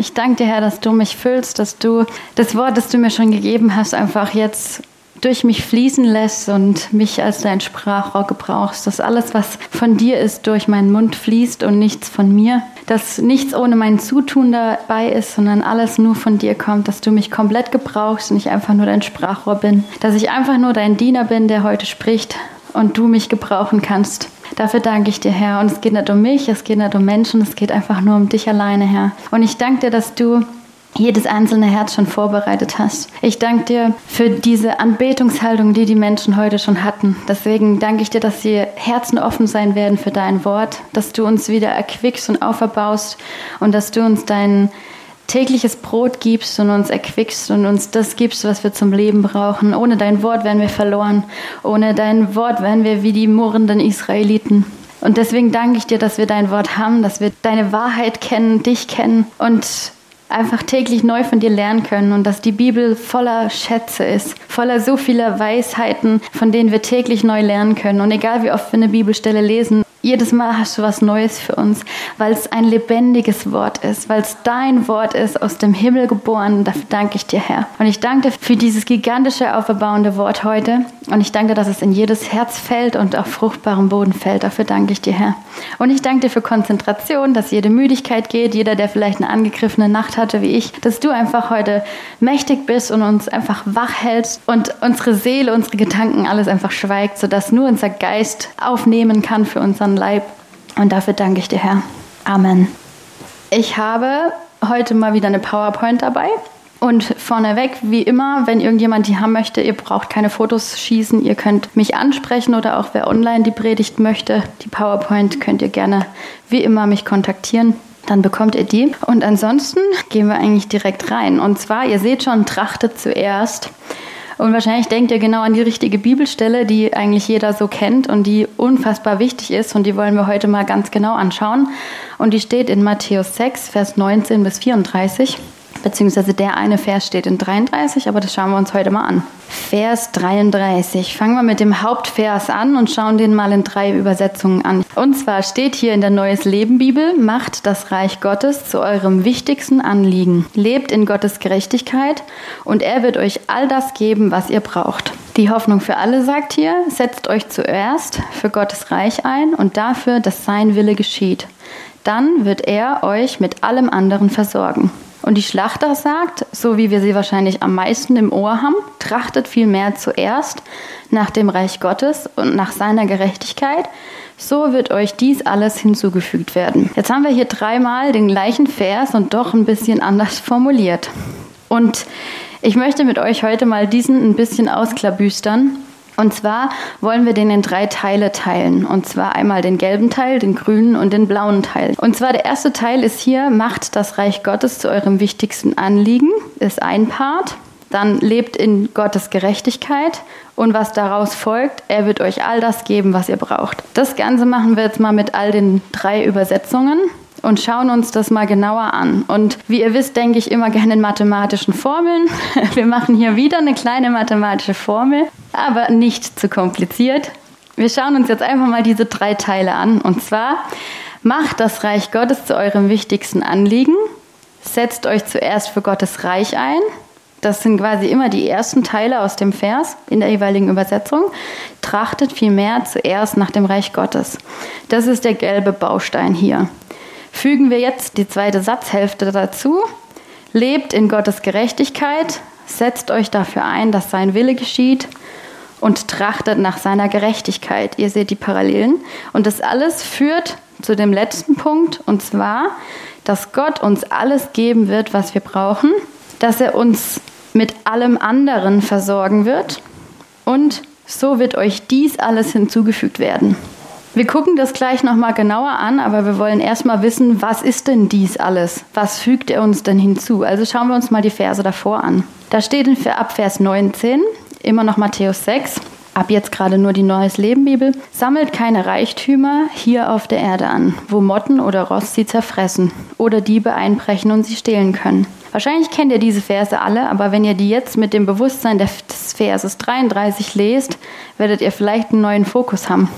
Ich danke dir, Herr, dass du mich füllst, dass du das Wort, das du mir schon gegeben hast, einfach jetzt durch mich fließen lässt und mich als dein Sprachrohr gebrauchst, dass alles, was von dir ist, durch meinen Mund fließt und nichts von mir, dass nichts ohne mein Zutun dabei ist, sondern alles nur von dir kommt, dass du mich komplett gebrauchst und ich einfach nur dein Sprachrohr bin, dass ich einfach nur dein Diener bin, der heute spricht und du mich gebrauchen kannst. Dafür danke ich dir, Herr. Und es geht nicht um mich, es geht nicht um Menschen, es geht einfach nur um dich alleine, Herr. Und ich danke dir, dass du jedes einzelne Herz schon vorbereitet hast. Ich danke dir für diese Anbetungshaltung, die die Menschen heute schon hatten. Deswegen danke ich dir, dass die Herzen offen sein werden für dein Wort, dass du uns wieder erquickst und auferbaust und dass du uns dein tägliches Brot gibst und uns erquickst und uns das gibst, was wir zum Leben brauchen. Ohne dein Wort wären wir verloren. Ohne dein Wort wären wir wie die murrenden Israeliten. Und deswegen danke ich dir, dass wir dein Wort haben, dass wir deine Wahrheit kennen, dich kennen und einfach täglich neu von dir lernen können und dass die Bibel voller Schätze ist, voller so vieler Weisheiten, von denen wir täglich neu lernen können. Und egal wie oft wir eine Bibelstelle lesen, jedes Mal hast du was Neues für uns, weil es ein lebendiges Wort ist, weil es dein Wort ist, aus dem Himmel geboren. Dafür danke ich dir, Herr. Und ich danke dir für dieses gigantische, auferbauende Wort heute. Und ich danke dir, dass es in jedes Herz fällt und auf fruchtbarem Boden fällt. Dafür danke ich dir, Herr. Und ich danke dir für Konzentration, dass jede Müdigkeit geht, jeder, der vielleicht eine angegriffene Nacht hatte wie ich, dass du einfach heute mächtig bist und uns einfach wach hältst und unsere Seele, unsere Gedanken, alles einfach schweigt, sodass nur unser Geist aufnehmen kann für unseren Leib. Und dafür danke ich dir, Herr. Amen. Ich habe heute mal wieder eine PowerPoint dabei. Und vorneweg, wie immer, wenn irgendjemand die haben möchte, ihr braucht keine Fotos schießen, ihr könnt mich ansprechen oder auch wer online die Predigt möchte, die PowerPoint könnt ihr gerne wie immer mich kontaktieren. Dann bekommt ihr die. Und ansonsten gehen wir eigentlich direkt rein. Und zwar, ihr seht schon, trachtet zuerst. Und wahrscheinlich denkt ihr genau an die richtige Bibelstelle, die eigentlich jeder so kennt und die unfassbar wichtig ist. Und die wollen wir heute mal ganz genau anschauen. Und die steht in Matthäus 6, Vers 19 bis 34. Beziehungsweise der eine Vers steht in 33, aber das schauen wir uns heute mal an. Vers 33. Fangen wir mit dem Hauptvers an und schauen den mal in 3 Übersetzungen an. Und zwar steht hier in der Neues Leben Bibel: Macht das Reich Gottes zu eurem wichtigsten Anliegen. Lebt in Gottes Gerechtigkeit und er wird euch all das geben, was ihr braucht. Die Hoffnung für alle sagt hier: Setzt euch zuerst für Gottes Reich ein und dafür, dass sein Wille geschieht. Dann wird er euch mit allem anderen versorgen. Und die Schlachter sagt, so wie wir sie wahrscheinlich am meisten im Ohr haben: Trachtet vielmehr zuerst nach dem Reich Gottes und nach seiner Gerechtigkeit, so wird euch dies alles hinzugefügt werden. Jetzt haben wir hier 3-mal den gleichen Vers und doch ein bisschen anders formuliert. Und ich möchte mit euch heute mal diesen ein bisschen ausklabüstern. Und zwar wollen wir den in 3 Teile teilen. Und zwar einmal den gelben Teil, den grünen und den blauen Teil. Und zwar der erste Teil ist hier: Macht das Reich Gottes zu eurem wichtigsten Anliegen. Ist ein Part. Dann lebt in Gottes Gerechtigkeit. Und was daraus folgt: Er wird euch all das geben, was ihr braucht. Das Ganze machen wir jetzt mal mit all den 3 Übersetzungen und schauen uns das mal genauer an. Und wie ihr wisst, denke ich immer gerne in mathematischen Formeln. Wir machen hier wieder eine kleine mathematische Formel, aber nicht zu kompliziert. Wir schauen uns jetzt einfach mal diese 3 Teile an. Und zwar: Macht das Reich Gottes zu eurem wichtigsten Anliegen. Setzt euch zuerst für Gottes Reich ein. Das sind quasi immer die ersten Teile aus dem Vers in der jeweiligen Übersetzung. Trachtet vielmehr zuerst nach dem Reich Gottes. Das ist der gelbe Baustein hier. Fügen wir jetzt die zweite Satzhälfte dazu: Lebt in Gottes Gerechtigkeit, setzt euch dafür ein, dass sein Wille geschieht und trachtet nach seiner Gerechtigkeit. Ihr seht die Parallelen. Und das alles führt zu dem letzten Punkt, und zwar, dass Gott uns alles geben wird, was wir brauchen, dass er uns mit allem anderen versorgen wird und so wird euch dies alles hinzugefügt werden. Wir gucken das gleich nochmal genauer an, aber wir wollen erstmal wissen, was ist denn dies alles? Was fügt er uns denn hinzu? Also schauen wir uns mal die Verse davor an. Da steht ab Vers 19, immer noch Matthäus 6, ab jetzt gerade nur die Neues Leben Bibel: Sammelt keine Reichtümer hier auf der Erde an, wo Motten oder Rost sie zerfressen oder Diebe einbrechen und sie stehlen können. Wahrscheinlich kennt ihr diese Verse alle, aber wenn ihr die jetzt mit dem Bewusstsein des Verses 33 lest, werdet ihr vielleicht einen neuen Fokus haben.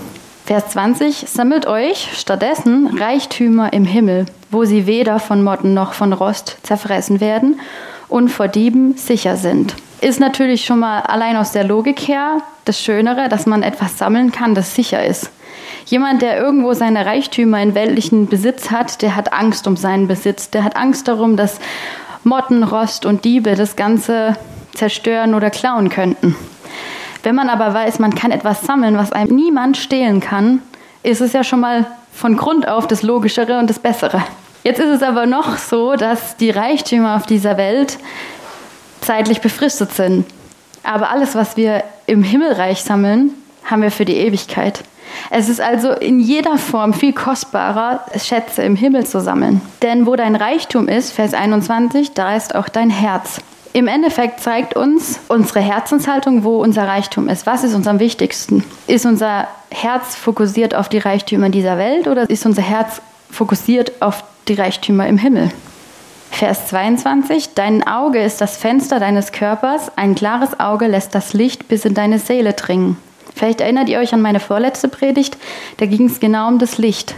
Vers 20, sammelt euch stattdessen Reichtümer im Himmel, wo sie weder von Motten noch von Rost zerfressen werden und vor Dieben sicher sind. Ist natürlich schon mal allein aus der Logik her das Schönere, dass man etwas sammeln kann, das sicher ist. Jemand, der irgendwo seine Reichtümer in weltlichen Besitz hat, der hat Angst um seinen Besitz. Der hat Angst darum, dass Motten, Rost und Diebe das Ganze zerstören oder klauen könnten. Wenn man aber weiß, man kann etwas sammeln, was einem niemand stehlen kann, ist es ja schon mal von Grund auf das Logischere und das Bessere. Jetzt ist es aber noch so, dass die Reichtümer auf dieser Welt zeitlich befristet sind. Aber alles, was wir im Himmelreich sammeln, haben wir für die Ewigkeit. Es ist also in jeder Form viel kostbarer, Schätze im Himmel zu sammeln. Denn wo dein Reichtum ist, Vers 21, da ist auch dein Herz. Im Endeffekt zeigt uns unsere Herzenshaltung, wo unser Reichtum ist. Was ist uns am wichtigsten? Ist unser Herz fokussiert auf die Reichtümer dieser Welt oder ist unser Herz fokussiert auf die Reichtümer im Himmel? Vers 22, dein Auge ist das Fenster deines Körpers, ein klares Auge lässt das Licht bis in deine Seele dringen. Vielleicht erinnert ihr euch an meine vorletzte Predigt, da ging es genau um das Licht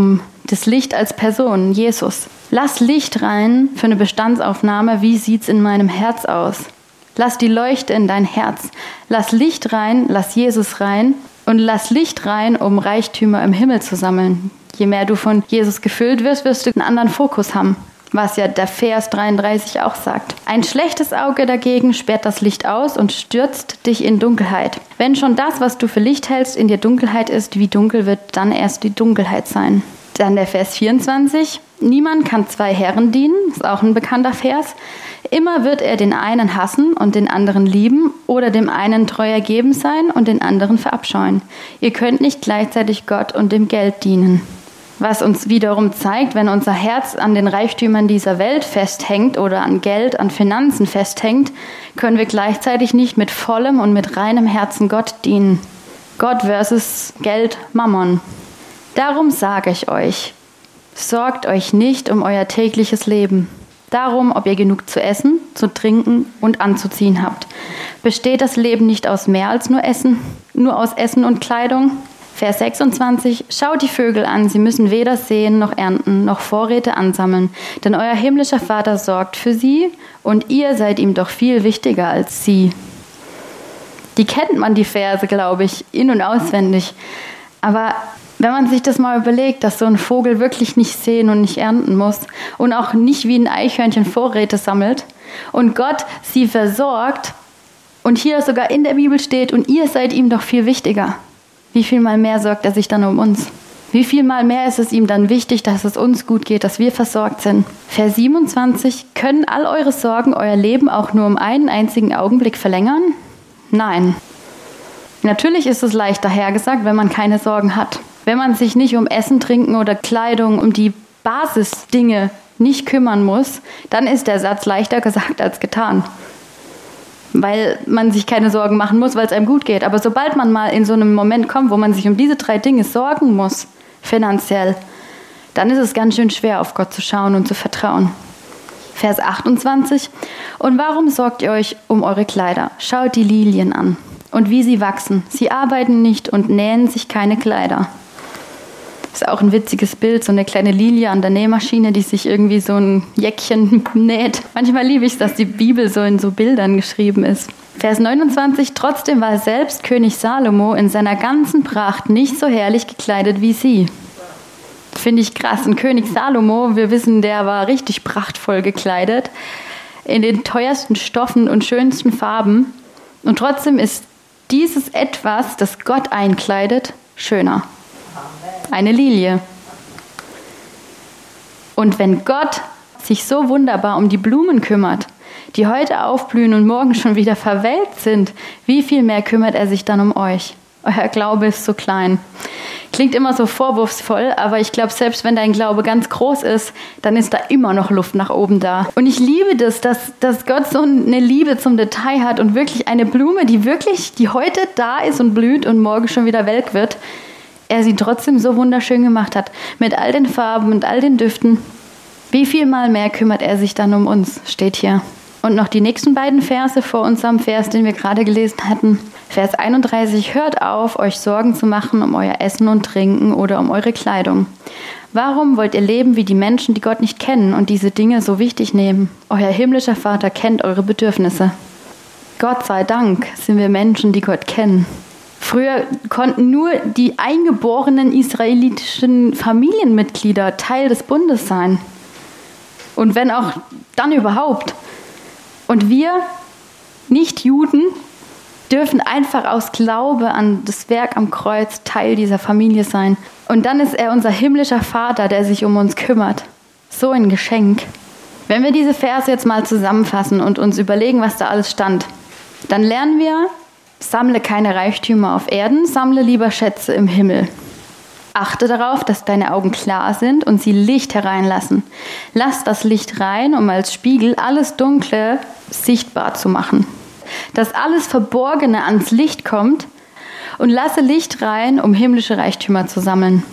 als Person, Jesus. Lass Licht rein für eine Bestandsaufnahme, wie sieht's in meinem Herz aus? Lass die Leuchte in dein Herz, lass Licht rein, lass Jesus rein und lass Licht rein, um Reichtümer im Himmel zu sammeln. Je mehr du von Jesus gefüllt wirst, wirst du einen anderen Fokus haben. Was ja der Vers 33 auch sagt. Ein schlechtes Auge dagegen sperrt das Licht aus und stürzt dich in Dunkelheit. Wenn schon das, was du für Licht hältst, in dir Dunkelheit ist, wie dunkel wird dann erst die Dunkelheit sein? Dann der Vers 24. Niemand kann zwei Herren dienen, ist auch ein bekannter Vers. Immer wird er den einen hassen und den anderen lieben oder dem einen treu ergeben sein und den anderen verabscheuen. Ihr könnt nicht gleichzeitig Gott und dem Geld dienen. Was uns wiederum zeigt, wenn unser Herz an den Reichtümern dieser Welt festhängt oder an Geld, an Finanzen festhängt, können wir gleichzeitig nicht mit vollem und mit reinem Herzen Gott dienen. Gott versus Geld, Mammon. Darum sage ich euch, sorgt euch nicht um euer tägliches Leben. Darum, ob ihr genug zu essen, zu trinken und anzuziehen habt. Besteht das Leben nicht aus mehr als nur aus Essen und Kleidung? Vers 26, schaut die Vögel an, sie müssen weder säen noch ernten, noch Vorräte ansammeln, denn euer himmlischer Vater sorgt für sie und ihr seid ihm doch viel wichtiger als sie. Die kennt man, die Verse, glaube ich, in- und auswendig. Aber wenn man sich das mal überlegt, dass so ein Vogel wirklich nicht säen und nicht ernten muss und auch nicht wie ein Eichhörnchen Vorräte sammelt und Gott sie versorgt und hier sogar in der Bibel steht und ihr seid ihm doch viel wichtiger. Wie viel mal mehr sorgt er sich dann um uns? Wie viel mal mehr ist es ihm dann wichtig, dass es uns gut geht, dass wir versorgt sind? Vers 27, können all eure Sorgen euer Leben auch nur um einen einzigen Augenblick verlängern? Nein. Natürlich ist es leicht dahergesagt, wenn man keine Sorgen hat. Wenn man sich nicht um Essen, Trinken oder Kleidung, um die Basisdinge nicht kümmern muss, dann ist der Satz leichter gesagt als getan. Weil man sich keine Sorgen machen muss, weil es einem gut geht. Aber sobald man mal in so einem Moment kommt, wo man sich um diese 3 Dinge sorgen muss, finanziell, dann ist es ganz schön schwer, auf Gott zu schauen und zu vertrauen. Vers 28. Und warum sorgt ihr euch um eure Kleider? Schaut die Lilien an und wie sie wachsen. Sie arbeiten nicht und nähen sich keine Kleider. Das ist auch ein witziges Bild, so eine kleine Lilie an der Nähmaschine, die sich irgendwie so ein Jäckchen näht. Manchmal liebe ich es, dass die Bibel so in so Bildern geschrieben ist. Vers 29, trotzdem war selbst König Salomo in seiner ganzen Pracht nicht so herrlich gekleidet wie sie. Finde ich krass. Und König Salomo, wir wissen, der war richtig prachtvoll gekleidet, in den teuersten Stoffen und schönsten Farben. Und trotzdem ist dieses Etwas, das Gott einkleidet, schöner. Eine Lilie. Und wenn Gott sich so wunderbar um die Blumen kümmert, die heute aufblühen und morgen schon wieder verwelkt sind, wie viel mehr kümmert er sich dann um euch? Euer Glaube ist so klein. Klingt immer so vorwurfsvoll, aber ich glaube, selbst wenn dein Glaube ganz groß ist, dann ist da immer noch Luft nach oben da. Und ich liebe das, dass Gott so eine Liebe zum Detail hat und wirklich eine Blume, die heute da ist und blüht und morgen schon wieder welk wird, er sie trotzdem so wunderschön gemacht hat, mit all den Farben und all den Düften. Wie viel mal mehr kümmert er sich dann um uns, steht hier. Und noch die nächsten beiden Verse vor unserem Vers, den wir gerade gelesen hatten. Vers 31, hört auf, euch Sorgen zu machen um euer Essen und Trinken oder um eure Kleidung. Warum wollt ihr leben wie die Menschen, die Gott nicht kennen und diese Dinge so wichtig nehmen? Euer himmlischer Vater kennt eure Bedürfnisse. Gott sei Dank sind wir Menschen, die Gott kennen. Früher konnten nur die eingeborenen israelitischen Familienmitglieder Teil des Bundes sein. Und wenn auch, dann überhaupt. Und wir, Nicht-Juden, dürfen einfach aus Glaube an das Werk am Kreuz Teil dieser Familie sein. Und dann ist er unser himmlischer Vater, der sich um uns kümmert. So ein Geschenk. Wenn wir diese Verse jetzt mal zusammenfassen und uns überlegen, was da alles stand, dann lernen wir, sammle keine Reichtümer auf Erden, sammle lieber Schätze im Himmel. Achte darauf, dass deine Augen klar sind und sie Licht hereinlassen. Lass das Licht rein, um als Spiegel alles Dunkle sichtbar zu machen. Dass alles Verborgene ans Licht kommt und lasse Licht rein, um himmlische Reichtümer zu sammeln.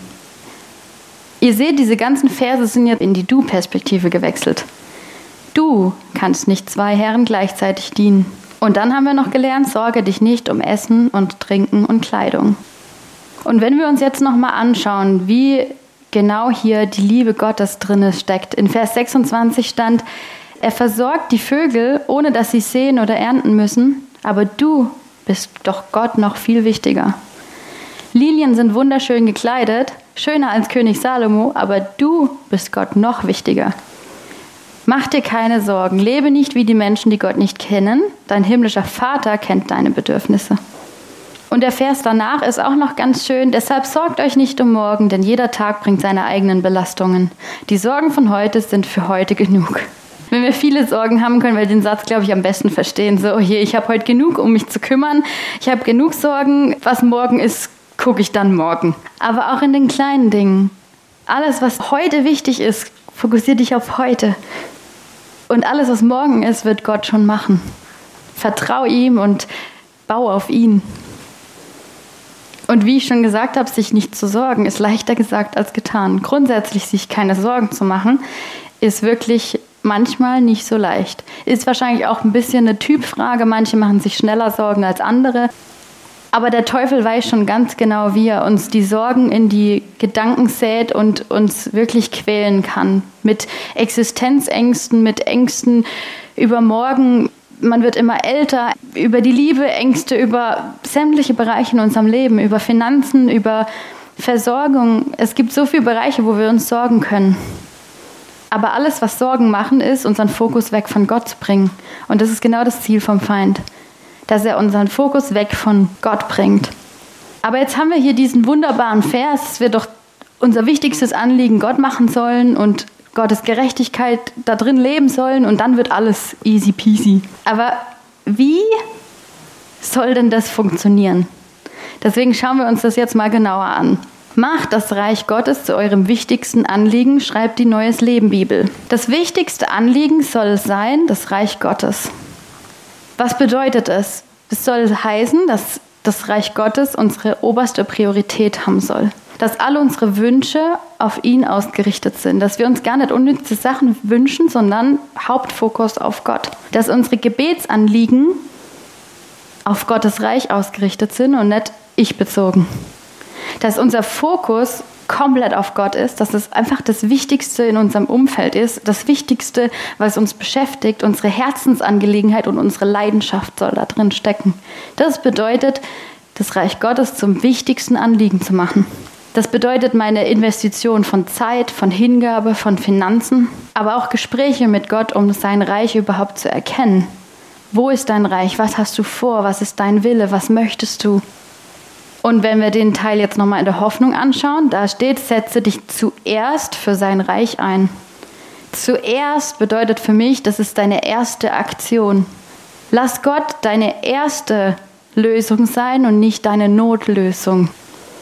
Ihr seht, diese ganzen Verse sind jetzt in die Du-Perspektive gewechselt. Du kannst nicht zwei Herren gleichzeitig dienen. Und dann haben wir noch gelernt, sorge dich nicht um Essen und Trinken und Kleidung. Und wenn wir uns jetzt nochmal anschauen, wie genau hier die Liebe Gottes drin steckt. In Vers 26 stand, er versorgt die Vögel, ohne dass sie säen oder ernten müssen, aber du bist doch Gott noch viel wichtiger. Lilien sind wunderschön gekleidet, schöner als König Salomo, aber du bist Gott noch wichtiger. Mach dir keine Sorgen, lebe nicht wie die Menschen, die Gott nicht kennen, dein himmlischer Vater kennt deine Bedürfnisse. Und der Vers danach ist auch noch ganz schön, deshalb sorgt euch nicht um morgen, denn jeder Tag bringt seine eigenen Belastungen. Die Sorgen von heute sind für heute genug. Wenn wir viele Sorgen haben, können wir den Satz, glaube ich, am besten verstehen. So, hier, ich habe heute genug, um mich zu kümmern. Ich habe genug Sorgen. Was morgen ist, gucke ich dann morgen. Aber auch in den kleinen Dingen. Alles, was heute wichtig ist, fokussiere dich auf heute. Und alles, was morgen ist, wird Gott schon machen. Vertrau ihm und bau auf ihn. Und wie ich schon gesagt habe, sich nicht zu sorgen, ist leichter gesagt als getan. Grundsätzlich sich keine Sorgen zu machen, ist wirklich manchmal nicht so leicht. Ist wahrscheinlich auch ein bisschen eine Typfrage. Manche machen sich schneller Sorgen als andere. Aber der Teufel weiß schon ganz genau, wie er uns die Sorgen in die Gedanken sät und uns wirklich quälen kann. Mit Existenzängsten, mit Ängsten über morgen. Man wird immer älter, über die Liebe, Ängste, über sämtliche Bereiche in unserem Leben, über Finanzen, über Versorgung. Es gibt so viele Bereiche, wo wir uns sorgen können. Aber alles, was Sorgen machen, ist, unseren Fokus weg von Gott zu bringen. Und das ist genau das Ziel vom Feind, dass er unseren Fokus weg von Gott bringt. Aber jetzt haben wir hier diesen wunderbaren Vers, dass wir doch unser wichtigstes Anliegen Gott machen sollen und Gottes Gerechtigkeit da drin leben sollen und dann wird alles easy peasy. Aber wie soll denn das funktionieren? Deswegen schauen wir uns das jetzt mal genauer an. Macht das Reich Gottes zu eurem wichtigsten Anliegen, schreibt die Neues Leben Bibel. Das wichtigste Anliegen soll sein, das Reich Gottes. Was bedeutet es? Es soll heißen, dass das Reich Gottes unsere oberste Priorität haben soll. Dass alle unsere Wünsche auf ihn ausgerichtet sind. Dass wir uns gar nicht unnütze Sachen wünschen, sondern Hauptfokus auf Gott. Dass unsere Gebetsanliegen auf Gottes Reich ausgerichtet sind und nicht ich-bezogen. Dass unser Fokus komplett auf Gott ist, dass es einfach das Wichtigste in unserem Umfeld ist, das Wichtigste, was uns beschäftigt, unsere Herzensangelegenheit und unsere Leidenschaft soll da drin stecken. Das bedeutet, das Reich Gottes zum wichtigsten Anliegen zu machen. Das bedeutet meine Investition von Zeit, von Hingabe, von Finanzen, aber auch Gespräche mit Gott, um sein Reich überhaupt zu erkennen. Wo ist dein Reich? Was hast du vor? Was ist dein Wille? Was möchtest du? Und wenn wir den Teil jetzt nochmal in der Hoffnung anschauen, da steht, setze dich zuerst für sein Reich ein. Zuerst bedeutet für mich, das ist deine erste Aktion. Lass Gott deine erste Lösung sein und nicht deine Notlösung.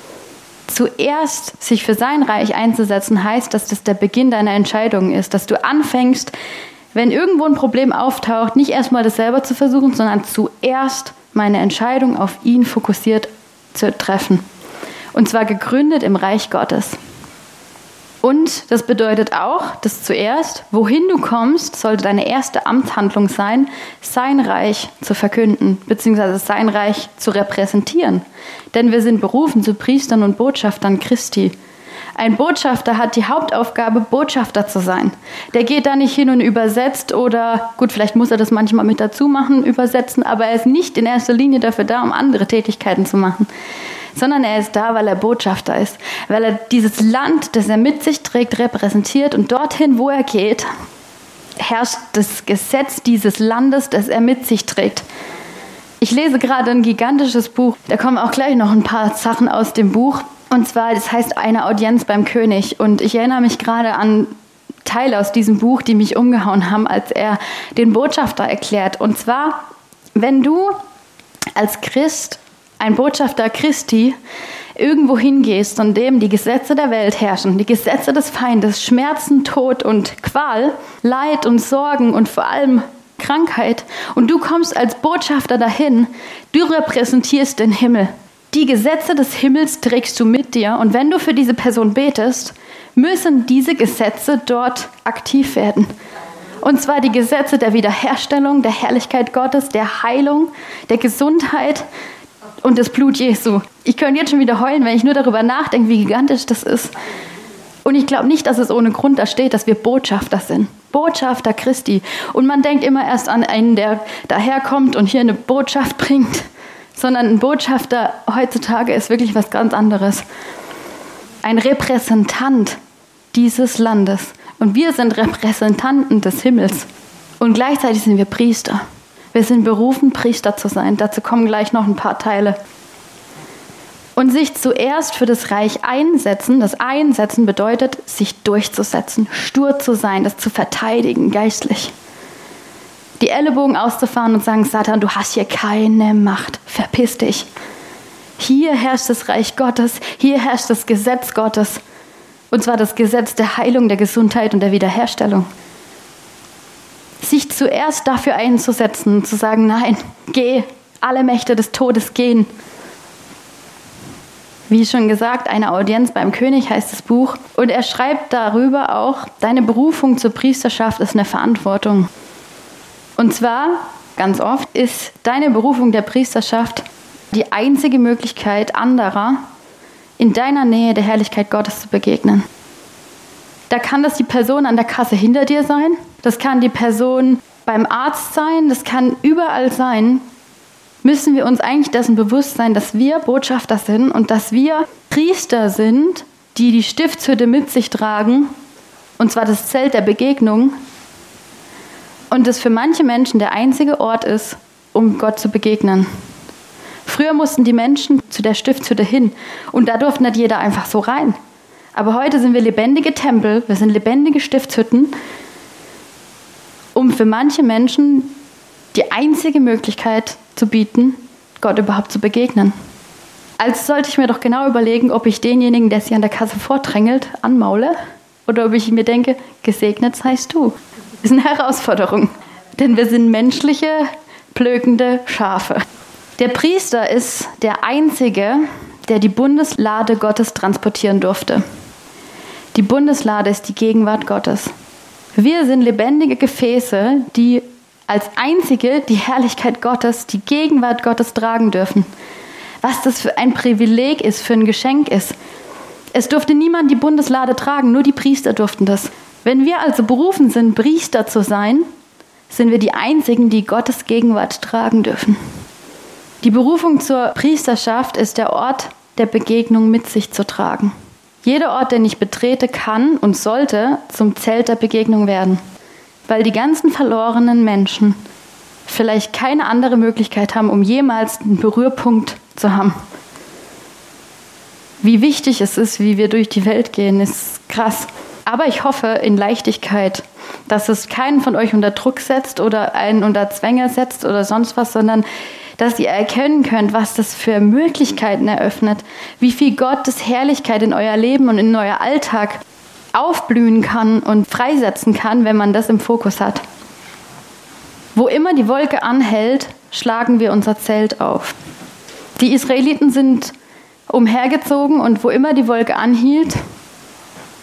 Zuerst sich für sein Reich einzusetzen, heißt, dass das der Beginn deiner Entscheidung ist, dass du anfängst, wenn irgendwo ein Problem auftaucht, nicht erstmal das selber zu versuchen, sondern zuerst meine Entscheidung auf ihn fokussiert zu treffen. Und zwar gegründet im Reich Gottes. Und das bedeutet auch, dass zuerst, wohin du kommst, sollte deine erste Amtshandlung sein, sein Reich zu verkünden, beziehungsweise sein Reich zu repräsentieren. Denn wir sind berufen zu Priestern und Botschaftern Christi. Ein Botschafter hat die Hauptaufgabe, Botschafter zu sein. Der geht da nicht hin und übersetzt oder, gut, vielleicht muss er das manchmal mit dazu machen, übersetzen, aber er ist nicht in erster Linie dafür da, um andere Tätigkeiten zu machen, sondern er ist da, weil er Botschafter ist, weil er dieses Land, das er mit sich trägt, repräsentiert und dorthin, wo er geht, herrscht das Gesetz dieses Landes, das er mit sich trägt. Ich lese gerade ein gigantisches Buch, da kommen auch gleich noch ein paar Sachen aus dem Buch. Und zwar, das heißt eine Audienz beim König. Und ich erinnere mich gerade an Teile aus diesem Buch, die mich umgehauen haben, als er den Botschafter erklärt. Und zwar, wenn du als Christ, ein Botschafter Christi, irgendwo hingehst, an dem die Gesetze der Welt herrschen, die Gesetze des Feindes, Schmerzen, Tod und Qual, Leid und Sorgen und vor allem Krankheit, und du kommst als Botschafter dahin, du repräsentierst den Himmel. Die Gesetze des Himmels trägst du mit dir und wenn du für diese Person betest, müssen diese Gesetze dort aktiv werden. Und zwar die Gesetze der Wiederherstellung, der Herrlichkeit Gottes, der Heilung, der Gesundheit und des Blut Jesu. Ich könnte jetzt schon wieder heulen, wenn ich nur darüber nachdenke, wie gigantisch das ist. Und ich glaube nicht, dass es ohne Grund da steht, dass wir Botschafter sind. Botschafter Christi. Und man denkt immer erst an einen, der daherkommt und hier eine Botschaft bringt. Sondern ein Botschafter heutzutage ist wirklich was ganz anderes. Ein Repräsentant dieses Landes. Und wir sind Repräsentanten des Himmels. Und gleichzeitig sind wir Priester. Wir sind berufen, Priester zu sein. Dazu kommen gleich noch ein paar Teile. Und sich zuerst für das Reich einsetzen. Das Einsetzen bedeutet, sich durchzusetzen, stur zu sein, das zu verteidigen, geistlich. Die Ellenbogen auszufahren und sagen, Satan, du hast hier keine Macht, verpiss dich. Hier herrscht das Reich Gottes, hier herrscht das Gesetz Gottes. Und zwar das Gesetz der Heilung, der Gesundheit und der Wiederherstellung. Sich zuerst dafür einzusetzen, zu sagen, nein, geh, alle Mächte des Todes gehen. Wie schon gesagt, eine Audienz beim König heißt das Buch. Und er schreibt darüber auch, deine Berufung zur Priesterschaft ist eine Verantwortung. Und zwar, ganz oft, ist deine Berufung der Priesterschaft die einzige Möglichkeit anderer, in deiner Nähe der Herrlichkeit Gottes zu begegnen. Da kann das die Person an der Kasse hinter dir sein, das kann die Person beim Arzt sein, das kann überall sein. Müssen wir uns eigentlich dessen bewusst sein, dass wir Botschafter sind und dass wir Priester sind, die die Stiftshütte mit sich tragen, und zwar das Zelt der Begegnung, und das für manche Menschen der einzige Ort ist, um Gott zu begegnen. Früher mussten die Menschen zu der Stiftshütte hin und da durfte nicht jeder einfach so rein. Aber heute sind wir lebendige Tempel, wir sind lebendige Stiftshütten, um für manche Menschen die einzige Möglichkeit zu bieten, Gott überhaupt zu begegnen. Also sollte ich mir doch genau überlegen, ob ich denjenigen, der sich an der Kasse vordrängelt, anmaule oder ob ich mir denke, gesegnet seist du. Das ist eine Herausforderung, denn wir sind menschliche, blökende Schafe. Der Priester ist der Einzige, der die Bundeslade Gottes transportieren durfte. Die Bundeslade ist die Gegenwart Gottes. Wir sind lebendige Gefäße, die als Einzige die Herrlichkeit Gottes, die Gegenwart Gottes tragen dürfen. Was das für ein Privileg ist, für ein Geschenk ist. Es durfte niemand die Bundeslade tragen, nur die Priester durften das. Wenn wir also berufen sind, Priester zu sein, sind wir die Einzigen, die Gottes Gegenwart tragen dürfen. Die Berufung zur Priesterschaft ist der Ort der Begegnung mit sich zu tragen. Jeder Ort, den ich betrete, kann und sollte zum Zelt der Begegnung werden, weil die ganzen verlorenen Menschen vielleicht keine andere Möglichkeit haben, um jemals einen Berührpunkt zu haben. Wie wichtig es ist, wie wir durch die Welt gehen, ist krass. Aber ich hoffe in Leichtigkeit, dass es keinen von euch unter Druck setzt oder einen unter Zwänge setzt oder sonst was, sondern dass ihr erkennen könnt, was das für Möglichkeiten eröffnet, wie viel Gottes Herrlichkeit in euer Leben und in euer Alltag aufblühen kann und freisetzen kann, wenn man das im Fokus hat. Wo immer die Wolke anhält, schlagen wir unser Zelt auf. Die Israeliten sind umhergezogen und wo immer die Wolke anhielt,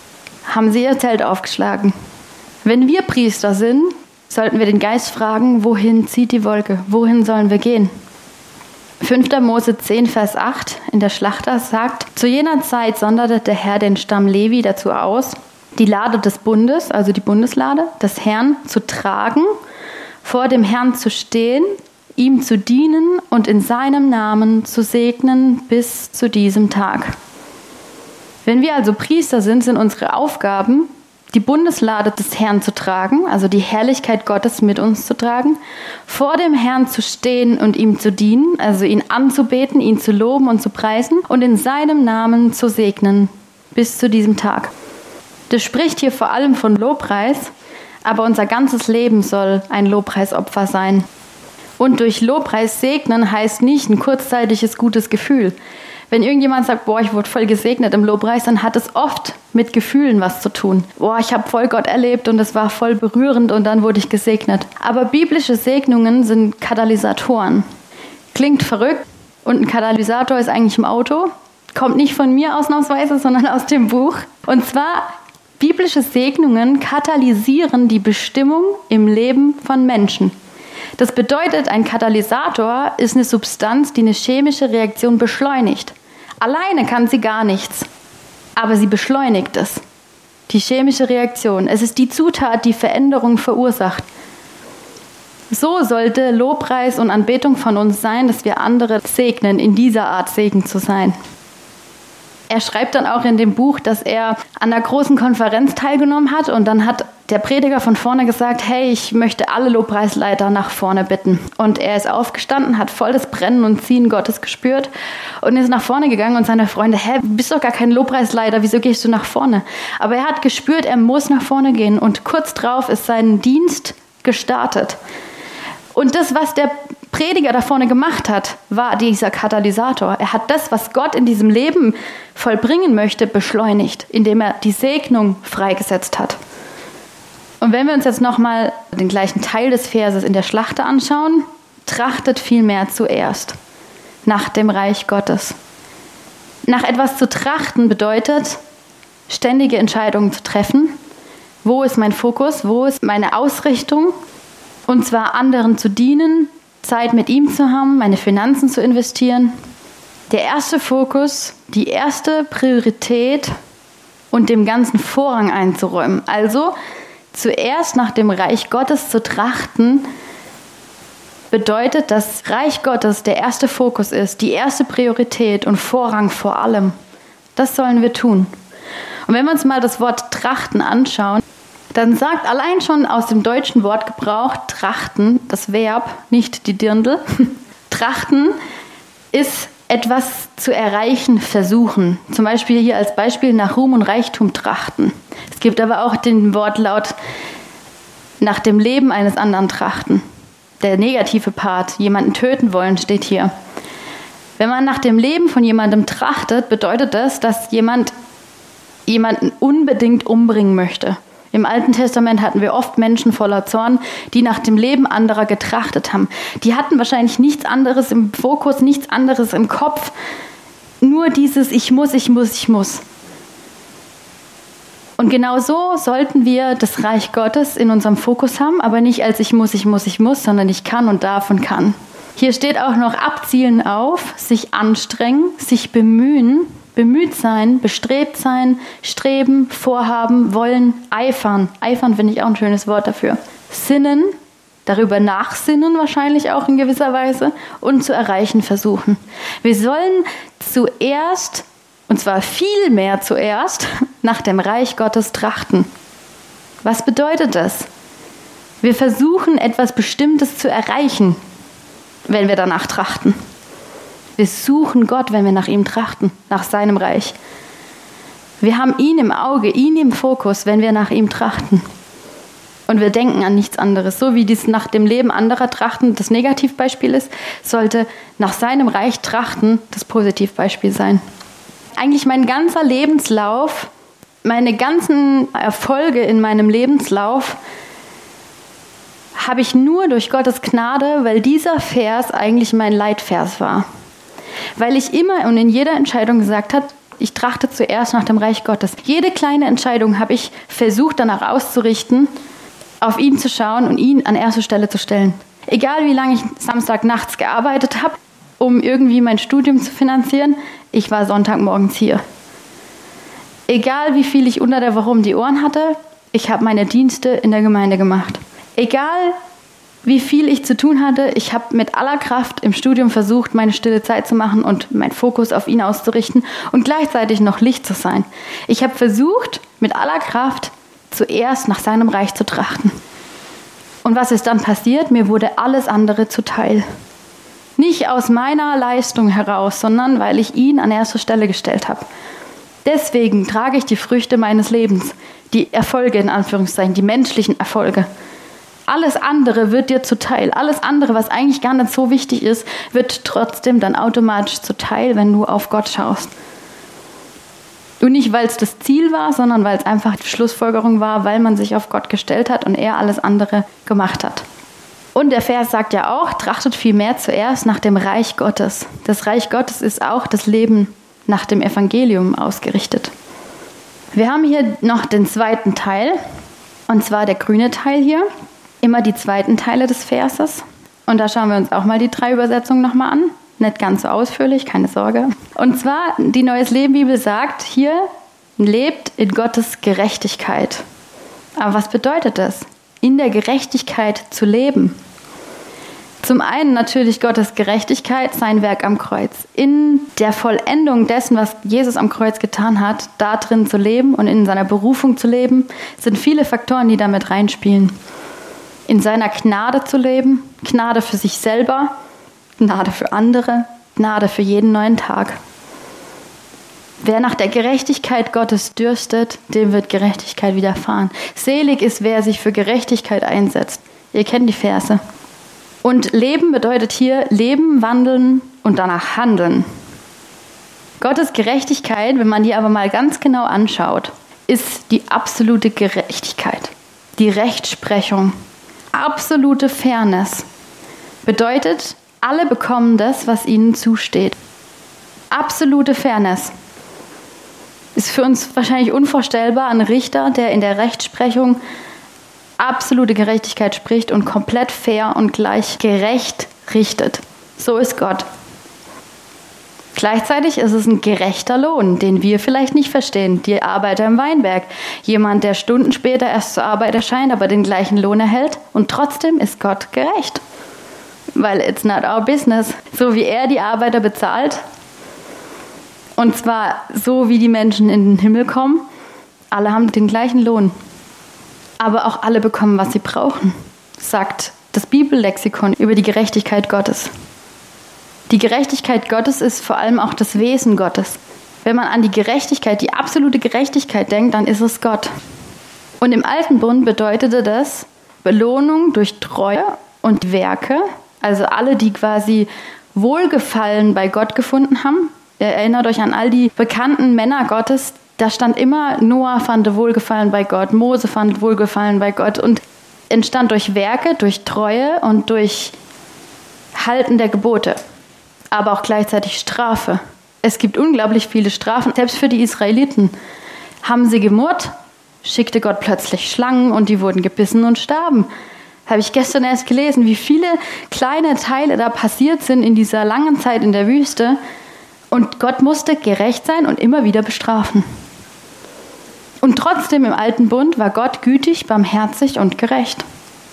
haben sie ihr Zelt aufgeschlagen. Wenn wir Priester sind, sollten wir den Geist fragen, wohin zieht die Wolke? Wohin sollen wir gehen? 5. Mose 10, Vers 8 in der Schlachter sagt, zu jener Zeit sonderte der Herr den Stamm Levi dazu aus, die Lade des Bundes, also die Bundeslade, des Herrn zu tragen, vor dem Herrn zu stehen, ihm zu dienen und in seinem Namen zu segnen bis zu diesem Tag. Wenn wir also Priester sind, sind unsere Aufgaben, die Bundeslade des Herrn zu tragen, also die Herrlichkeit Gottes mit uns zu tragen, vor dem Herrn zu stehen und ihm zu dienen, also ihn anzubeten, ihn zu loben und zu preisen und in seinem Namen zu segnen bis zu diesem Tag. Das spricht hier vor allem von Lobpreis, aber unser ganzes Leben soll ein Lobpreisopfer sein. Und durch Lobpreis segnen heißt nicht ein kurzzeitiges gutes Gefühl. Wenn irgendjemand sagt, boah, ich wurde voll gesegnet im Lobpreis, dann hat es oft mit Gefühlen was zu tun. Boah, ich habe voll Gott erlebt und es war voll berührend und dann wurde ich gesegnet. Aber biblische Segnungen sind Katalysatoren. Klingt verrückt und ein Katalysator ist eigentlich im Auto. Kommt nicht von mir ausnahmsweise, sondern aus dem Buch. Und zwar, biblische Segnungen katalysieren die Bestimmung im Leben von Menschen. Das bedeutet, ein Katalysator ist eine Substanz, die eine chemische Reaktion beschleunigt. Alleine kann sie gar nichts, aber sie beschleunigt es. Die chemische Reaktion. Es ist die Zutat, die Veränderung verursacht. So sollte Lobpreis und Anbetung von uns sein, dass wir andere segnen, in dieser Art Segen zu sein. Er schreibt dann auch in dem Buch, dass er an einer großen Konferenz teilgenommen hat und dann hat der Prediger von vorne gesagt, hey, ich möchte alle Lobpreisleiter nach vorne bitten. Und er ist aufgestanden, hat voll das Brennen und Ziehen Gottes gespürt und ist nach vorne gegangen und seine Freunde, du bist doch gar kein Lobpreisleiter, wieso gehst du nach vorne? Aber er hat gespürt, er muss nach vorne gehen und kurz drauf ist sein Dienst gestartet. Und das, was der Prediger da vorne gemacht hat, war dieser Katalysator. Er hat das, was Gott in diesem Leben vollbringen möchte, beschleunigt, indem er die Segnung freigesetzt hat. Und wenn wir uns jetzt nochmal den gleichen Teil des Verses in der Schlachter anschauen, trachtet vielmehr zuerst nach dem Reich Gottes. Nach etwas zu trachten bedeutet, ständige Entscheidungen zu treffen. Wo ist mein Fokus? Wo ist meine Ausrichtung? Und zwar anderen zu dienen, Zeit mit ihm zu haben, meine Finanzen zu investieren. Der erste Fokus, die erste Priorität und dem ganzen Vorrang einzuräumen. Also zuerst nach dem Reich Gottes zu trachten, bedeutet, dass Reich Gottes der erste Fokus ist, die erste Priorität und Vorrang vor allem. Das sollen wir tun. Und wenn wir uns mal das Wort trachten anschauen, dann sagt allein schon aus dem deutschen Wortgebrauch trachten, das Verb, nicht die Dirndl. Trachten ist etwas zu erreichen, versuchen. Zum Beispiel hier als Beispiel nach Ruhm und Reichtum trachten. Es gibt aber auch den Wortlaut nach dem Leben eines anderen trachten. Der negative Part, jemanden töten wollen, steht hier. Wenn man nach dem Leben von jemandem trachtet, bedeutet das, dass jemand jemanden unbedingt umbringen möchte. Im Alten Testament hatten wir oft Menschen voller Zorn, die nach dem Leben anderer getrachtet haben. Die hatten wahrscheinlich nichts anderes im Fokus, nichts anderes im Kopf. Nur dieses Ich muss. Und genau so sollten wir das Reich Gottes in unserem Fokus haben, aber nicht als ich muss, sondern ich kann und darf und kann. Hier steht auch noch abzielen auf, sich anstrengen, sich bemühen, bemüht sein, bestrebt sein, streben, vorhaben, wollen, eifern. Eifern finde ich auch ein schönes Wort dafür. Sinnen, darüber nachsinnen wahrscheinlich auch in gewisser Weise und zu erreichen versuchen. Wir sollen zuerst, und zwar viel mehr zuerst, nach dem Reich Gottes trachten. Was bedeutet das? Wir versuchen etwas Bestimmtes zu erreichen, wenn wir danach trachten. Wir suchen Gott, wenn wir nach ihm trachten, nach seinem Reich. Wir haben ihn im Auge, ihn im Fokus, wenn wir nach ihm trachten. Und wir denken an nichts anderes. So wie dies nach dem Leben anderer trachten das Negativbeispiel ist, sollte nach seinem Reich trachten das Positivbeispiel sein. Eigentlich mein ganzer Lebenslauf, meine ganzen Erfolge in meinem Lebenslauf habe ich nur durch Gottes Gnade, weil dieser Vers eigentlich mein Leitvers war. Weil ich immer und in jeder Entscheidung gesagt habe, Ich trachte zuerst nach dem Reich Gottes. Jede kleine Entscheidung habe ich versucht, danach auszurichten, auf ihn zu schauen und ihn an erste Stelle zu stellen. Egal wie lange ich Samstagnachts gearbeitet habe, um irgendwie mein Studium zu finanzieren, ich war Sonntagmorgens hier. Egal wie viel ich unter der Woche um die Ohren hatte, ich habe meine Dienste in der Gemeinde gemacht. Egal wie viel ich zu tun hatte, ich habe mit aller Kraft im Studium versucht, meine stille Zeit zu machen und meinen Fokus auf ihn auszurichten und gleichzeitig noch Licht zu sein. Ich habe versucht, mit aller Kraft zuerst nach seinem Reich zu trachten. Und was ist dann passiert? Mir wurde alles andere zuteil. Nicht aus meiner Leistung heraus, sondern weil ich ihn an erste Stelle gestellt habe. Deswegen trage ich die Früchte meines Lebens, die Erfolge in Anführungszeichen, die menschlichen Erfolge. Alles andere wird dir zuteil. Alles andere, was eigentlich gar nicht so wichtig ist, wird trotzdem dann automatisch zuteil, wenn du auf Gott schaust. Und nicht, weil es das Ziel war, sondern weil es einfach die Schlussfolgerung war, weil man sich auf Gott gestellt hat und er alles andere gemacht hat. Und der Vers sagt ja auch, trachtet vielmehr zuerst nach dem Reich Gottes. Das Reich Gottes ist auch das Leben nach dem Evangelium ausgerichtet. Wir haben hier noch den zweiten Teil, und zwar der grüne Teil hier. Immer die zweiten Teile des Verses. Und da schauen wir uns auch mal die 3 Übersetzungen nochmal an. Nicht ganz so ausführlich, keine Sorge. Und zwar, die Neues Leben Bibel sagt hier, lebt in Gottes Gerechtigkeit. Aber was bedeutet das? In der Gerechtigkeit zu leben. Zum einen natürlich Gottes Gerechtigkeit, sein Werk am Kreuz. In der Vollendung dessen, was Jesus am Kreuz getan hat, da drin zu leben und in seiner Berufung zu leben, sind viele Faktoren, die damit reinspielen. In seiner Gnade zu leben, Gnade für sich selber, Gnade für andere, Gnade für jeden neuen Tag. Wer nach der Gerechtigkeit Gottes dürstet, dem wird Gerechtigkeit widerfahren. Selig ist, wer sich für Gerechtigkeit einsetzt. Ihr kennt die Verse. Und Leben bedeutet hier Leben, wandeln und danach handeln. Gottes Gerechtigkeit, wenn man die aber mal ganz genau anschaut, ist die absolute Gerechtigkeit, die Rechtsprechung. Absolute Fairness bedeutet, alle bekommen das, was ihnen zusteht. Absolute Fairness ist für uns wahrscheinlich unvorstellbar, ein Richter, der in der Rechtsprechung absolute Gerechtigkeit spricht und komplett fair und gleich gerecht richtet. So ist Gott. Gleichzeitig ist es ein gerechter Lohn, den wir vielleicht nicht verstehen. Die Arbeiter im Weinberg. Jemand, der Stunden später erst zur Arbeit erscheint, aber den gleichen Lohn erhält. Und trotzdem ist Gott gerecht. Weil it's not our business. So wie er die Arbeiter bezahlt. Und zwar so wie die Menschen in den Himmel kommen. Alle haben den gleichen Lohn. Aber auch alle bekommen, was sie brauchen, sagt das Bibellexikon über die Gerechtigkeit Gottes. Die Gerechtigkeit Gottes ist vor allem auch das Wesen Gottes. Wenn man an die Gerechtigkeit, die absolute Gerechtigkeit denkt, dann ist es Gott. Und im Alten Bund bedeutete das Belohnung durch Treue und Werke, also alle, die quasi Wohlgefallen bei Gott gefunden haben. Ihr erinnert euch an all die bekannten Männer Gottes, da stand immer, Noah fand Wohlgefallen bei Gott, Mose fand Wohlgefallen bei Gott und entstand durch Werke, durch Treue und durch Halten der Gebote. Aber auch gleichzeitig Strafe. Es gibt unglaublich viele Strafen. Selbst für die Israeliten. Haben sie gemurrt, schickte Gott plötzlich Schlangen und die wurden gebissen und starben. Habe ich gestern erst gelesen, wie viele kleine Teile da passiert sind in dieser langen Zeit in der Wüste. Und Gott musste gerecht sein und immer wieder bestrafen. Und trotzdem im Alten Bund war Gott gütig, barmherzig und gerecht.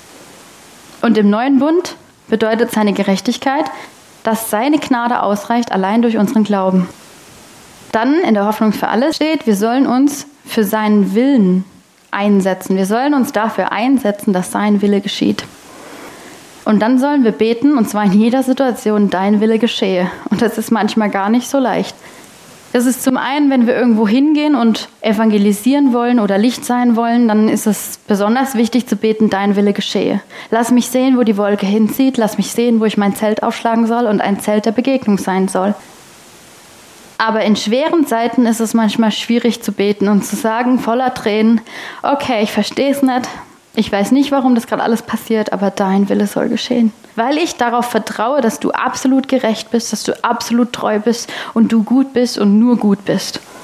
Und im Neuen Bund bedeutet seine Gerechtigkeit, dass seine Gnade ausreicht, allein durch unseren Glauben. Dann in der Hoffnung für alle steht, wir sollen uns für seinen Willen einsetzen. Wir sollen uns dafür einsetzen, dass sein Wille geschieht. Und dann sollen wir beten, und zwar in jeder Situation, dein Wille geschehe. Und das ist manchmal gar nicht so leicht. Das ist zum einen, wenn wir irgendwo hingehen und evangelisieren wollen oder Licht sein wollen, dann ist es besonders wichtig zu beten, dein Wille geschehe. Lass mich sehen, wo die Wolke hinzieht, lass mich sehen, wo ich mein Zelt aufschlagen soll und ein Zelt der Begegnung sein soll. Aber in schweren Zeiten ist es manchmal schwierig zu beten und zu sagen, voller Tränen, okay, ich verstehe es nicht, ich weiß nicht, warum das gerade alles passiert, aber dein Wille soll geschehen. Weil ich darauf vertraue, dass du absolut gerecht bist, dass du absolut treu bist und du gut bist und nur gut bist.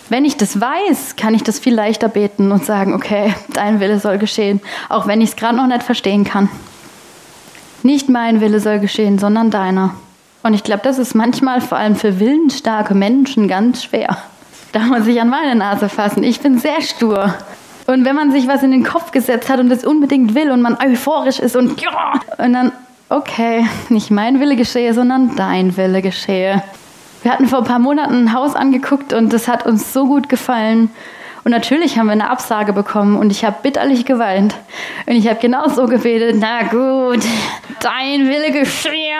Wenn ich das weiß, kann ich das viel leichter beten und sagen, okay, dein Wille soll geschehen, auch wenn ich es gerade noch nicht verstehen kann. Nicht mein Wille soll geschehen, sondern deiner. Und ich glaube, das ist manchmal vor allem für willensstarke Menschen ganz schwer. Da muss ich an meine Nase fassen. Ich bin sehr stur. Und wenn man sich was in den Kopf gesetzt hat und das unbedingt will und man euphorisch ist und ja, und dann, okay, nicht mein Wille geschehe, sondern dein Wille geschehe. Wir hatten vor ein paar Monaten ein Haus angeguckt und das hat uns so gut gefallen. Und natürlich haben wir eine Absage bekommen und ich habe bitterlich geweint. Und ich habe genau so gebetet, na gut, dein Wille geschehe.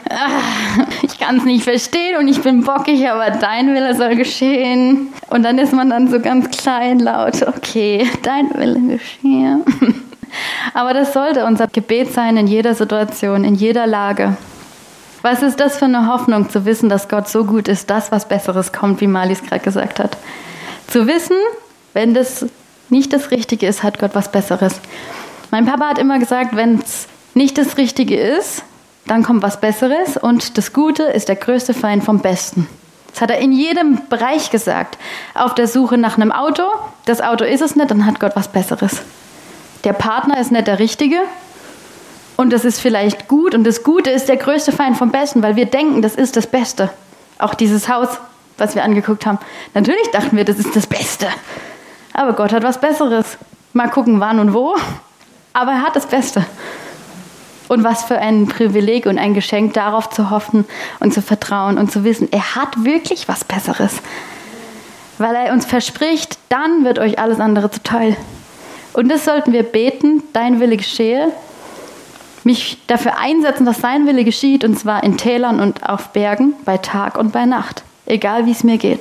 Ich kann es nicht verstehen und ich bin bockig, aber dein Wille soll geschehen. Und dann ist man dann so ganz klein, laut, okay, dein Wille geschehe. Aber das sollte unser Gebet sein in jeder Situation, in jeder Lage. Was ist das für eine Hoffnung, zu wissen, dass Gott so gut ist, dass was Besseres kommt, wie Marlies gerade gesagt hat. Zu wissen, wenn das nicht das Richtige ist, hat Gott was Besseres. Mein Papa hat immer gesagt, wenn es nicht das Richtige ist, dann kommt was Besseres und das Gute ist der größte Feind vom Besten. Das hat er in jedem Bereich gesagt. Auf der Suche nach einem Auto, das Auto ist es nicht, dann hat Gott was Besseres. Der Partner ist nicht der Richtige. Und das ist vielleicht gut und das Gute ist der größte Feind vom Besten, weil wir denken, das ist das Beste. Auch dieses Haus, was wir angeguckt haben. Natürlich dachten wir, das ist das Beste. Aber Gott hat was Besseres. Mal gucken, wann und wo. Aber er hat das Beste. Und was für ein Privileg und ein Geschenk, darauf zu hoffen und zu vertrauen und zu wissen, er hat wirklich was Besseres. Weil er uns verspricht, dann wird euch alles andere zuteil. Und das sollten wir beten, dein Wille geschehe. Mich dafür einsetzen, dass sein Wille geschieht, und zwar in Tälern und auf Bergen, bei Tag und bei Nacht, egal wie es mir geht.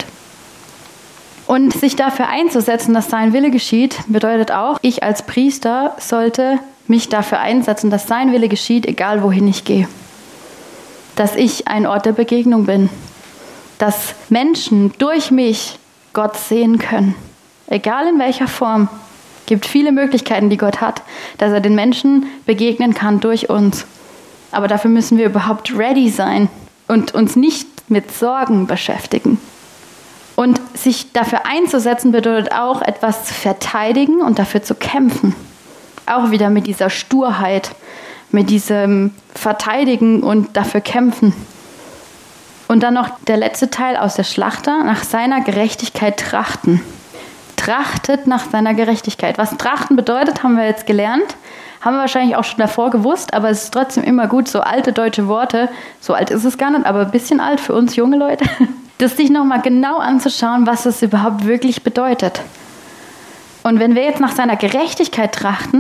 Und sich dafür einzusetzen, dass sein Wille geschieht, bedeutet auch, ich als Priester sollte mich dafür einsetzen, dass sein Wille geschieht, egal wohin ich gehe. Dass ich ein Ort der Begegnung bin. Dass Menschen durch mich Gott sehen können, egal in welcher Form. Es gibt viele Möglichkeiten, die Gott hat, dass er den Menschen begegnen kann durch uns. Aber dafür müssen wir überhaupt ready sein und uns nicht mit Sorgen beschäftigen. Und sich dafür einzusetzen bedeutet auch, etwas zu verteidigen und dafür zu kämpfen. Auch wieder mit dieser Sturheit, mit diesem Verteidigen und dafür kämpfen. Und dann noch der letzte Teil aus der Schlachter, nach seiner Gerechtigkeit trachten. Trachtet nach seiner Gerechtigkeit. Was trachten bedeutet, haben wir jetzt gelernt. Haben wir wahrscheinlich auch schon davor gewusst, aber es ist trotzdem immer gut, so alte deutsche Worte, so alt ist es gar nicht, aber ein bisschen alt für uns junge Leute, das sich nochmal genau anzuschauen, was es überhaupt wirklich bedeutet. Und wenn wir jetzt nach seiner Gerechtigkeit trachten,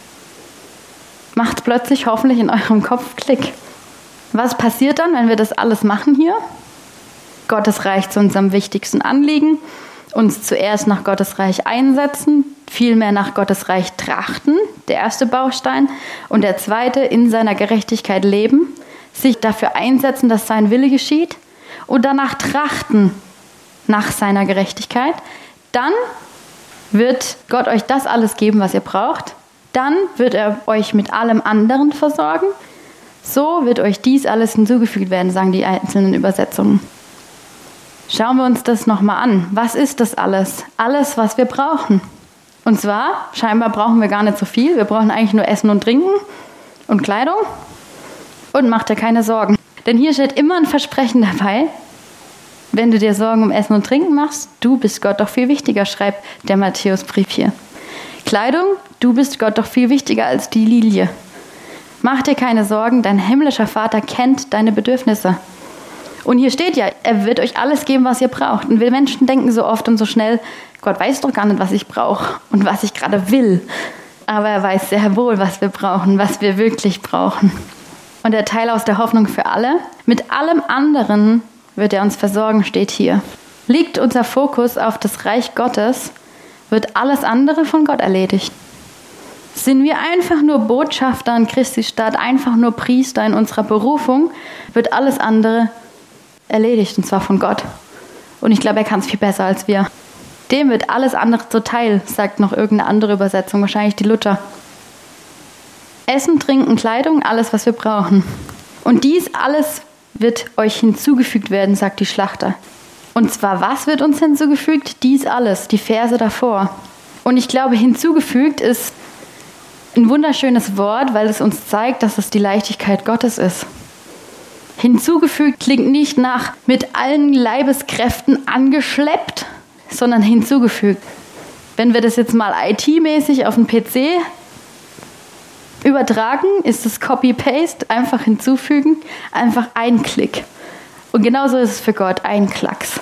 macht plötzlich hoffentlich in eurem Kopf Klick. Was passiert dann, wenn wir das alles machen hier? Gottes Reich zu unserem wichtigsten Anliegen, uns zuerst nach Gottes Reich einsetzen, vielmehr nach Gottes Reich trachten, der erste Baustein, und der zweite, in seiner Gerechtigkeit leben, sich dafür einsetzen, dass sein Wille geschieht und danach trachten nach seiner Gerechtigkeit. Dann wird Gott euch das alles geben, was ihr braucht. Dann wird er euch mit allem anderen versorgen. So wird euch dies alles hinzugefügt werden, sagen die einzelnen Übersetzungen. Schauen wir uns das nochmal an. Was ist das alles? Alles, was wir brauchen. Und zwar, scheinbar brauchen wir gar nicht so viel. Wir brauchen eigentlich nur Essen und Trinken und Kleidung. Und macht dir keine Sorgen. Denn hier steht immer ein Versprechen dabei. Wenn du dir Sorgen um Essen und Trinken machst, du bist Gott doch viel wichtiger, schreibt der Matthäusbrief hier. Kleidung, du bist Gott doch viel wichtiger als die Lilie. Mach dir keine Sorgen, dein himmlischer Vater kennt deine Bedürfnisse. Und hier steht ja, er wird euch alles geben, was ihr braucht. Und wir Menschen denken so oft und so schnell, Gott weiß doch gar nicht, was ich brauche und was ich gerade will. Aber er weiß sehr wohl, was wir brauchen, was wir wirklich brauchen. Und der Teil aus der Hoffnung für alle, mit allem anderen wird er uns versorgen, steht hier. Liegt unser Fokus auf das Reich Gottes, wird alles andere von Gott erledigt. Sind wir einfach nur Botschafter in Christi Stadt, einfach nur Priester in unserer Berufung, wird alles andere erledigt, und zwar von Gott. Und ich glaube, er kann es viel besser als wir. Dem wird alles andere zuteil, sagt noch irgendeine andere Übersetzung, wahrscheinlich die Luther. Essen, Trinken, Kleidung, alles, was wir brauchen. Und dies alles wird euch hinzugefügt werden, sagt die Schlachter. Und zwar, was wird uns hinzugefügt? Dies alles, die Verse davor. Und ich glaube, hinzugefügt ist ein wunderschönes Wort, weil es uns zeigt, dass es die Leichtigkeit Gottes ist. Hinzugefügt klingt nicht nach mit allen Leibeskräften angeschleppt, sondern hinzugefügt. Wenn wir das jetzt mal IT-mäßig auf den PC übertragen, ist es Copy-Paste, einfach hinzufügen, einfach ein Klick. Und genauso ist es für Gott, ein Klacks.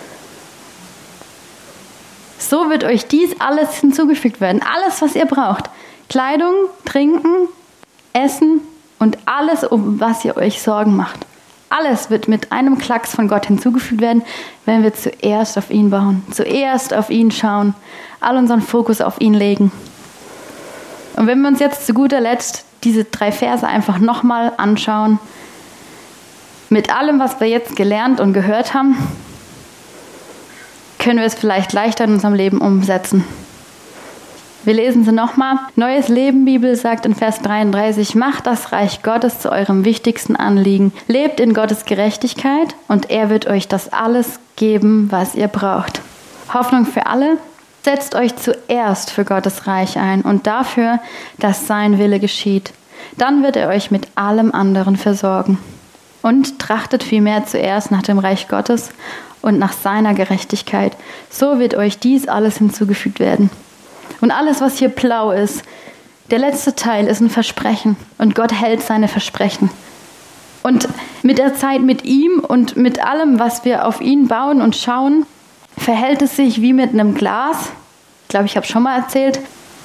So wird euch dies alles hinzugefügt werden, alles, was ihr braucht. Kleidung, Trinken, Essen und alles, um was ihr euch Sorgen macht. Alles wird mit einem Klacks von Gott hinzugefügt werden, wenn wir zuerst auf ihn bauen, zuerst auf ihn schauen, all unseren Fokus auf ihn legen. Und wenn wir uns jetzt zu guter Letzt diese 3 Verse einfach nochmal anschauen, mit allem, was wir jetzt gelernt und gehört haben, können wir es vielleicht leichter in unserem Leben umsetzen. Wir lesen sie nochmal. Neues Leben Bibel sagt in Vers 33, macht das Reich Gottes zu eurem wichtigsten Anliegen. Lebt in Gottes Gerechtigkeit und er wird euch das alles geben, was ihr braucht. Hoffnung für alle. Setzt euch zuerst für Gottes Reich ein und dafür, dass sein Wille geschieht. Dann wird er euch mit allem anderen versorgen. Und trachtet vielmehr zuerst nach dem Reich Gottes und nach seiner Gerechtigkeit. So wird euch dies alles hinzugefügt werden. Und alles, was hier blau ist, der letzte Teil ist ein Versprechen. Und Gott hält seine Versprechen. Und mit der Zeit mit ihm und mit allem, was wir auf ihn bauen und schauen, verhält es sich wie mit einem Glas. Ich glaube, ich habe es schon mal erzählt.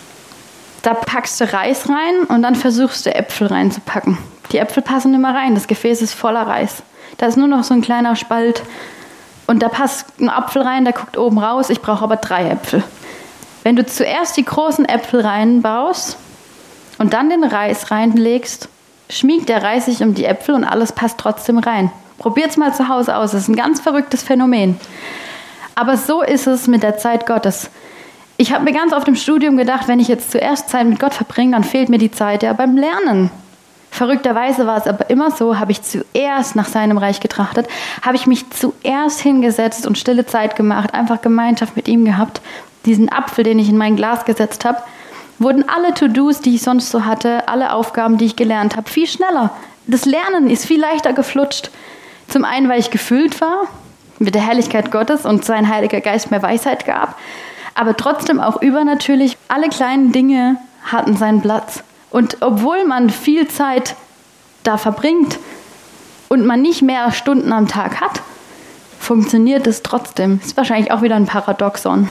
Da packst du Reis rein und dann versuchst du Äpfel reinzupacken. Die Äpfel passen immer rein, das Gefäß ist voller Reis. Da ist nur noch so ein kleiner Spalt. Und da passt ein Apfel rein, der guckt oben raus. Ich brauche aber 3 Äpfel. Wenn du zuerst die großen Äpfel reinbaust und dann den Reis reinlegst, schmiegt der Reis sich um die Äpfel und alles passt trotzdem rein. Probiert's mal zu Hause aus, das ist ein ganz verrücktes Phänomen. Aber so ist es mit der Zeit Gottes. Ich habe mir ganz oft im Studium gedacht, wenn ich jetzt zuerst Zeit mit Gott verbringe, dann fehlt mir die Zeit ja beim Lernen. Verrückterweise war es aber immer so, habe ich zuerst nach seinem Reich getrachtet, habe ich mich zuerst hingesetzt und stille Zeit gemacht, einfach Gemeinschaft mit ihm gehabt. Diesen Apfel, den ich in mein Glas gesetzt habe, wurden alle To-Dos, die ich sonst so hatte, alle Aufgaben, die ich gelernt habe, viel schneller. Das Lernen ist viel leichter geflutscht. Zum einen, weil ich gefüllt war mit der Herrlichkeit Gottes und sein Heiliger Geist mir Weisheit gab, aber trotzdem auch übernatürlich. Alle kleinen Dinge hatten seinen Platz. Und obwohl man viel Zeit da verbringt und man nicht mehr Stunden am Tag hat, funktioniert es trotzdem. Ist wahrscheinlich auch wieder ein Paradoxon.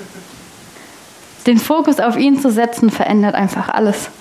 Den Fokus auf ihn zu setzen, verändert einfach alles.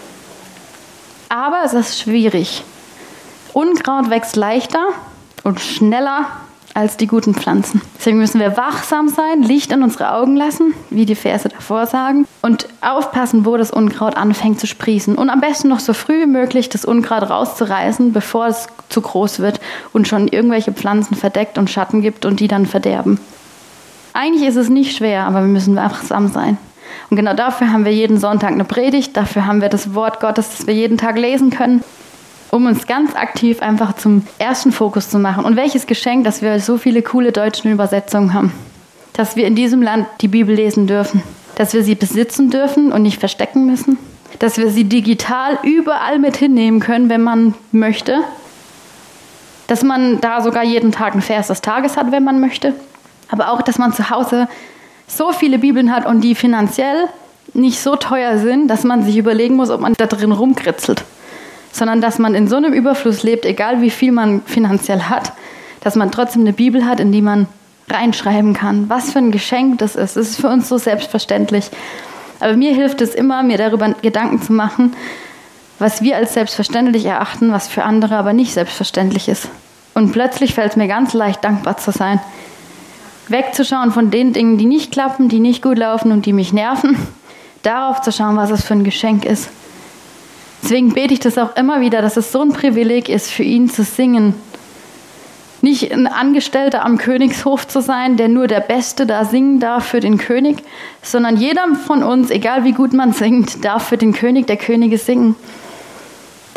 Aber es ist schwierig. Unkraut wächst leichter und schneller als die guten Pflanzen. Deswegen müssen wir wachsam sein, Licht in unsere Augen lassen, wie die Verse davor sagen, und aufpassen, wo das Unkraut anfängt zu sprießen. Und am besten noch so früh wie möglich das Unkraut rauszureißen, bevor es zu groß wird und schon irgendwelche Pflanzen verdeckt und Schatten gibt und die dann verderben. Eigentlich ist es nicht schwer, aber wir müssen wachsam sein. Und genau dafür haben wir jeden Sonntag eine Predigt, dafür haben wir das Wort Gottes, das wir jeden Tag lesen können, um uns ganz aktiv einfach zum ersten Fokus zu machen. Und welches Geschenk, dass wir so viele coole deutsche Übersetzungen haben. Dass wir in diesem Land die Bibel lesen dürfen. Dass wir sie besitzen dürfen und nicht verstecken müssen. Dass wir sie digital überall mit hinnehmen können, wenn man möchte. Dass man da sogar jeden Tag einen Vers des Tages hat, wenn man möchte. Aber auch, dass man zu Hause so viele Bibeln hat und die finanziell nicht so teuer sind, dass man sich überlegen muss, ob man da drin rumkritzelt. Sondern dass man in so einem Überfluss lebt, egal wie viel man finanziell hat, dass man trotzdem eine Bibel hat, in die man reinschreiben kann. Was für ein Geschenk das ist. Es ist für uns so selbstverständlich. Aber mir hilft es immer, mir darüber Gedanken zu machen, was wir als selbstverständlich erachten, was für andere aber nicht selbstverständlich ist. Und plötzlich fällt es mir ganz leicht, dankbar zu sein. Wegzuschauen von den Dingen, die nicht klappen, die nicht gut laufen und die mich nerven. Darauf zu schauen, was es für ein Geschenk ist. Deswegen bete ich das auch immer wieder, dass es so ein Privileg ist, für ihn zu singen. Nicht ein Angestellter am Königshof zu sein, der nur der Beste da singen darf für den König, sondern jeder von uns, egal wie gut man singt, darf für den König der Könige singen.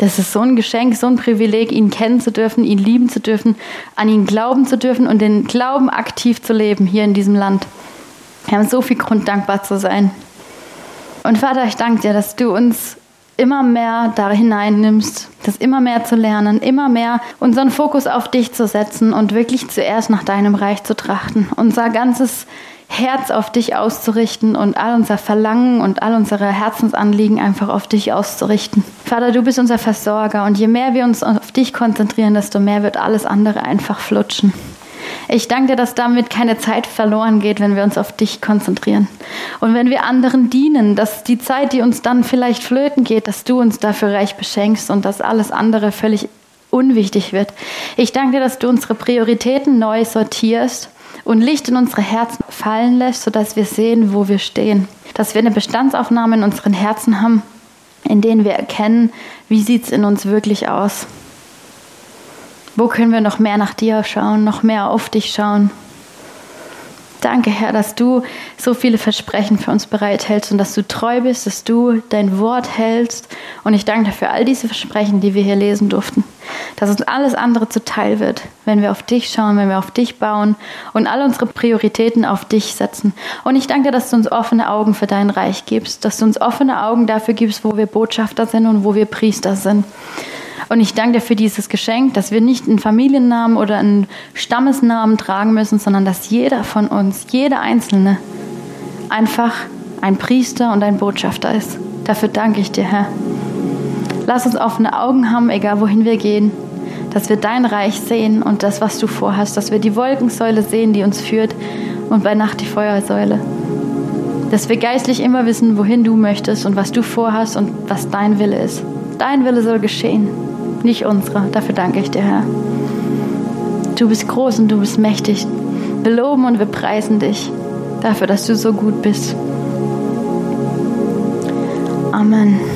Das ist so ein Geschenk, so ein Privileg, ihn kennen zu dürfen, ihn lieben zu dürfen, an ihn glauben zu dürfen und den Glauben aktiv zu leben hier in diesem Land. Wir haben so viel Grund, dankbar zu sein. Und Vater, ich danke dir, dass du uns immer mehr da hineinnimmst, das immer mehr zu lernen, immer mehr unseren Fokus auf dich zu setzen und wirklich zuerst nach deinem Reich zu trachten, unser ganzes Herz auf dich auszurichten und all unser Verlangen und all unsere Herzensanliegen einfach auf dich auszurichten. Vater, du bist unser Versorger und je mehr wir uns auf dich konzentrieren, desto mehr wird alles andere einfach flutschen. Ich danke dir, dass damit keine Zeit verloren geht, wenn wir uns auf dich konzentrieren. Und wenn wir anderen dienen, dass die Zeit, die uns dann vielleicht flöten geht, dass du uns dafür reich beschenkst und dass alles andere völlig unwichtig wird. Ich danke dir, dass du unsere Prioritäten neu sortierst und Licht in unsere Herzen fallen lässt, sodass wir sehen, wo wir stehen. Dass wir eine Bestandsaufnahme in unseren Herzen haben, in denen wir erkennen, wie sieht es in uns wirklich aus. Wo können wir noch mehr nach dir schauen, noch mehr auf dich schauen? Danke, Herr, dass du so viele Versprechen für uns bereithältst und dass du treu bist, dass du dein Wort hältst. Und ich danke dir für all diese Versprechen, die wir hier lesen durften. Dass uns alles andere zuteil wird, wenn wir auf dich schauen, wenn wir auf dich bauen und all unsere Prioritäten auf dich setzen. Und ich danke dir, dass du uns offene Augen für dein Reich gibst, dass du uns offene Augen dafür gibst, wo wir Botschafter sind und wo wir Priester sind. Und ich danke dir für dieses Geschenk, dass wir nicht einen Familiennamen oder einen Stammesnamen tragen müssen, sondern dass jeder von uns, jeder Einzelne, einfach ein Priester und ein Botschafter ist. Dafür danke ich dir, Herr. Lass uns offene Augen haben, egal wohin wir gehen, dass wir dein Reich sehen und das, was du vorhast, dass wir die Wolkensäule sehen, die uns führt und bei Nacht die Feuersäule. Dass wir geistlich immer wissen, wohin du möchtest und was du vorhast und was dein Wille ist. Dein Wille soll geschehen, nicht unserer. Dafür danke ich dir, Herr. Du bist groß und du bist mächtig. Wir loben und wir preisen dich dafür, dass du so gut bist. Amen.